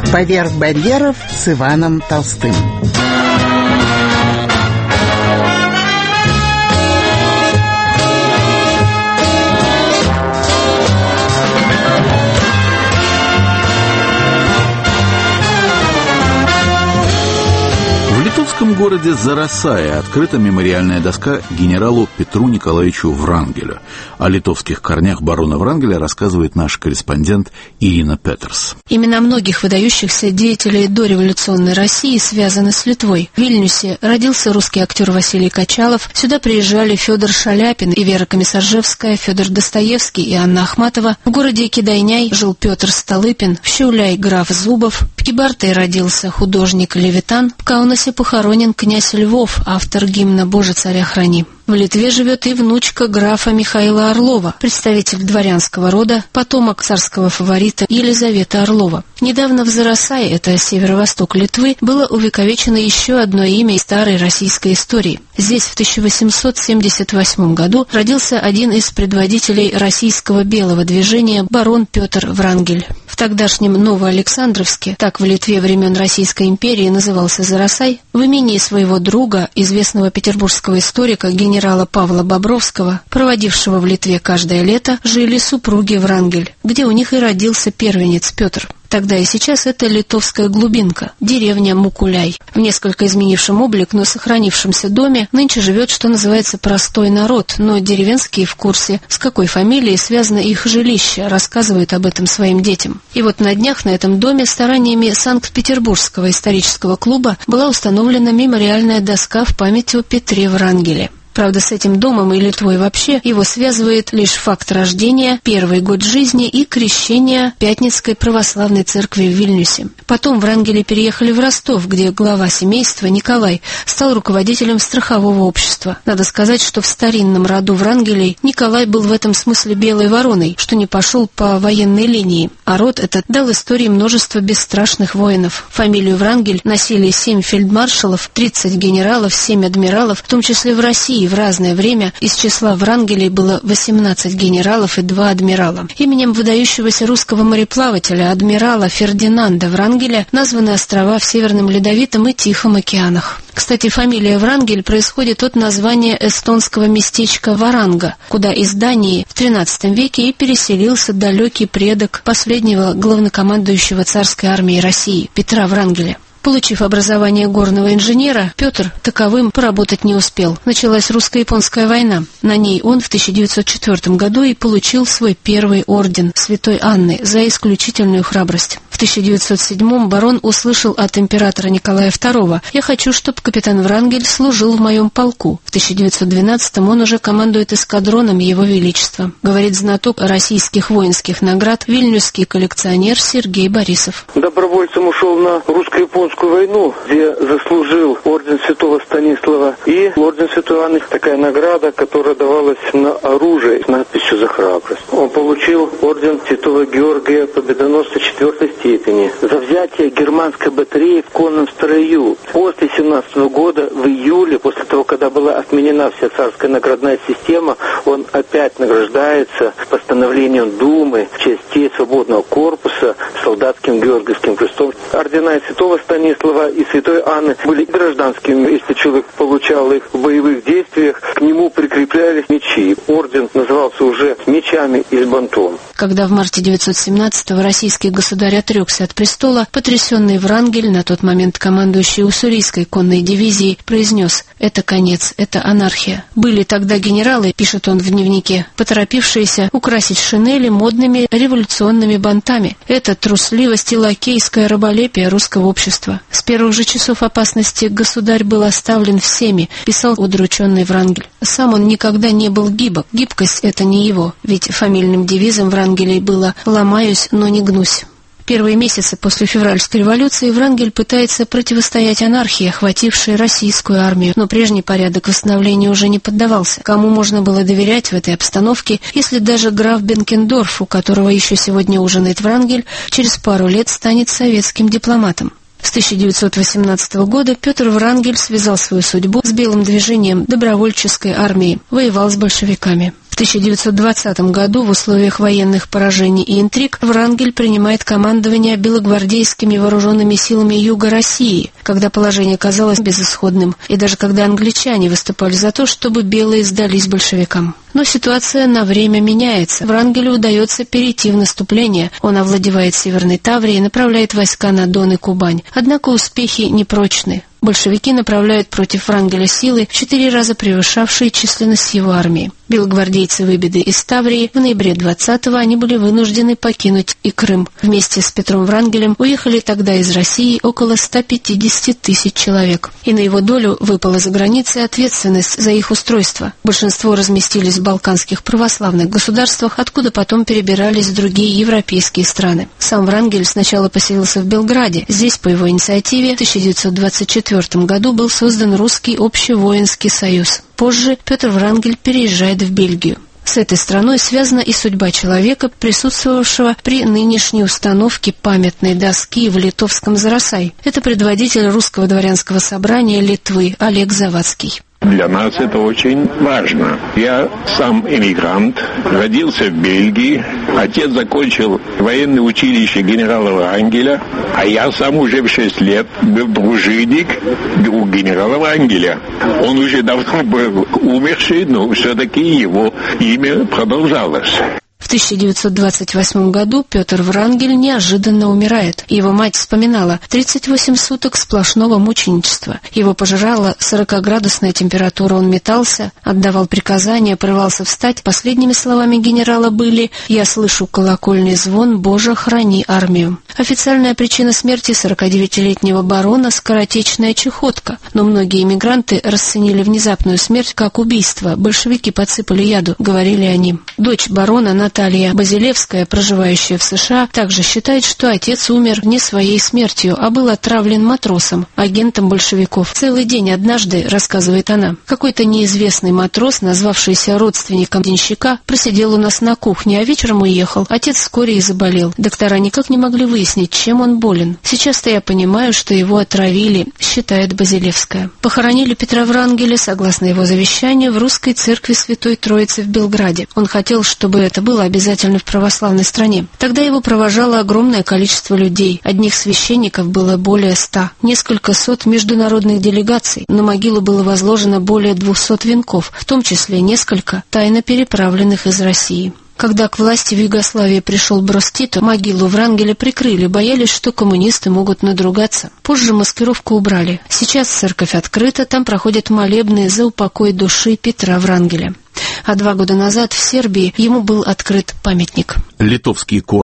Поверх барьеров с Иваном Толстым. В литовском городе Зарасае открыта мемориальная доска генералу Петру Николаевичу Врангелю. О литовских корнях барона Врангеля рассказывает наш корреспондент Ирина Петерс. Имена многих выдающихся деятелей дореволюционной России связаны с Литвой. В Вильнюсе родился русский актер Василий Качалов. Сюда приезжали Федор Шаляпин и Вера Комиссаржевская, Федор Достоевский и Анна Ахматова. В городе Кидайняй жил Петр Столыпин, в Щауляй граф Зубов. В Кибарте родился художник Левитан. В Каунасе похоронен князь Львов, автор гимна «Боже, царя храни». В Литве живет и внучка графа Михаила Орлова, представитель дворянского рода, потомок царского фаворита Елизаветы Орлова. Недавно в Зарасае, это северо-восток Литвы, было увековечено еще одно имя из старой российской истории. Здесь в 1878 году родился один из предводителей российского белого движения барон Петр Врангель. В тогдашнем Новоалександровске, так в Литве времен Российской империи назывался Зарасай, в имении своего друга, известного петербургского историка генерала Павла Бобровского, проводившего в Литве каждое лето, жили супруги Врангель, где у них и родился первенец Петр. Тогда и сейчас это литовская глубинка, деревня Мукуляй. В несколько изменившем облик, но сохранившемся доме нынче живет, что называется, простой народ, но деревенские в курсе, с какой фамилией связано их жилище, рассказывают об этом своим детям. И вот на днях на этом доме стараниями Санкт-Петербургского исторического клуба была установлена мемориальная доска в память о Петре Врангеле. Правда, с этим домом и Литвой вообще его связывает лишь факт рождения, первый год жизни и крещения Пятницкой православной церкви в Вильнюсе. Потом Врангели переехали в Ростов, где глава семейства Николай стал руководителем страхового общества. Надо сказать, что в старинном роду Врангелей Николай был в этом смысле белой вороной, что не пошел по военной линии. А род этот дал истории множество бесстрашных воинов. Фамилию Врангель носили 7 фельдмаршалов, 30 генералов, 7 адмиралов, в том числе в России. В разное время из числа Врангелей было 18 генералов и 2 адмирала. Именем выдающегося русского мореплавателя адмирала Фердинанда Врангеля названы острова в Северном Ледовитом и Тихом океанах. Кстати, фамилия Врангель происходит от названия эстонского местечка Варанга, куда из Дании в XIII веке и переселился далекий предок последнего главнокомандующего царской армией России Петра Врангеля. Получив образование горного инженера, Петр таковым поработать не успел. Началась русско-японская война. На ней он в 1904 году и получил свой первый орден Святой Анны за исключительную храбрость. В 1907 барон услышал от императора Николая II: «Я хочу, чтобы капитан Врангель служил в моем полку». В 1912 он уже командует эскадроном Его Величества, говорит знаток российских воинских наград, вильнюсский коллекционер Сергей Борисов. Добровольцем ушел на русско-японскую войну, где заслужил орден Святого Станислава и орден Святой Анны, такая награда, которая давалась на оружие с надписью «За храбрость». Он получил орден Святого Георгия Победоносца 4 степени за взятие германской батареи в конном строю. После 17 года, в июле, после того, когда была отменена вся царская наградная система, он опять награждается постановлением Думы в частей свободного корпуса солдатским Георгиевским крестом. Ордена Святого Станислава и Святой Анны были гражданскими. Если человек получал их в боевых действиях, к нему прикреплялись мечи. Орден назывался уже мечами из бантон. Когда в марте 917-го российский государь отрекся от престола, потрясенный Врангель, на тот момент командующий уссурийской конной дивизией, произнес: «Это конец, это анархия». Были тогда генералы, пишет он в дневнике, поторопившиеся украсить шинели модными революционными бантами. Это трусливость и лакейское раболепие русского общества. С первых же часов опасности государь был оставлен всеми, писал удрученный Врангель. Сам он никогда не был гибок. Гибкость — это не его, ведь фамильным девизом Врангелей было «ломаюсь, но не гнусь». Первые месяцы после февральской революции Врангель пытается противостоять анархии, охватившей российскую армию, но прежний порядок восстановления уже не поддавался. Кому можно было доверять в этой обстановке, если даже граф Бенкендорф, у которого еще сегодня ужинает Врангель, через пару лет станет советским дипломатом? С 1918 года Петр Врангель связал свою судьбу с белым движением добровольческой армии, воевал с большевиками. В В 1920 году в условиях военных поражений и интриг Врангель принимает командование белогвардейскими вооруженными силами Юга России, когда положение казалось безысходным, и даже когда англичане выступали за то, чтобы белые сдались большевикам. Но ситуация на время меняется. Врангелю удается перейти в наступление. Он овладевает Северной Таврией, направляет войска на Дон и Кубань. Однако успехи непрочны. Большевики направляют против Врангеля силы, в 4 раза превышавшие численность его армии. Белогвардейцы выбиты из Таврии. В ноябре 20-го они были вынуждены покинуть и Крым. Вместе с Петром Врангелем уехали тогда из России около 150 тысяч человек. И на его долю выпала за границей ответственность за их устройство. Большинство разместились в балканских православных государствах, откуда потом перебирались в другие европейские страны. Сам Врангель сначала поселился в Белграде. Здесь, по его инициативе, в 1924 году был создан Русский общевоинский союз. Позже Петр Врангель переезжает в Бельгию. С этой страной связана и судьба человека, присутствовавшего при нынешней установке памятной доски в литовском Зарасай. Это предводитель русского дворянского собрания Литвы Олег Завадский. Для нас это очень важно. Я сам эмигрант, родился в Бельгии. Отец закончил военное училище генерала Врангеля, а я сам уже в 6 лет был дружинник у генерала Врангеля. Он уже давно был умерший, но все-таки его имя продолжалось. В 1928 году Петр Врангель неожиданно умирает. Его мать вспоминала: 38 суток сплошного мученичества. Его пожирала 40-градусная температура, он метался, отдавал приказания, порывался встать. Последними словами генерала были: «Я слышу колокольный звон, Боже, храни армию». Официальная причина смерти 49-летнего барона – скоротечная чехотка. Но многие эмигранты расценили внезапную смерть как убийство. Большевики подсыпали яду, говорили они. Дочь барона Наталья Базилевская, проживающая в США, также считает, что отец умер не своей смертью, а был отравлен матросом, агентом большевиков. «Целый день однажды, — рассказывает она, — какой-то неизвестный матрос, назвавшийся родственником денщика, просидел у нас на кухне, а вечером уехал. Отец вскоре и заболел. Доктора никак не могли выяснить, чем он болен. Сейчас-то я понимаю, что его отравили», — считает Базилевская. Похоронили Петра Врангеля, согласно его завещанию, в Русской церкви Святой Троицы в Белграде. Он хотел, чтобы это было обязательно в православной стране. Тогда его провожало огромное количество людей. Одних священников было более 100. Несколько сот международных делегаций. На могилу было возложено более 200 венков, в том числе несколько тайно переправленных из России. Когда к власти в Югославии пришел Брос Тито, могилу Врангеля прикрыли, боялись, что коммунисты могут надругаться. Позже маскировку убрали. Сейчас церковь открыта, там проходят молебны за упокой души Петра Врангеля. А 2 года назад в Сербии ему был открыт памятник. Литовский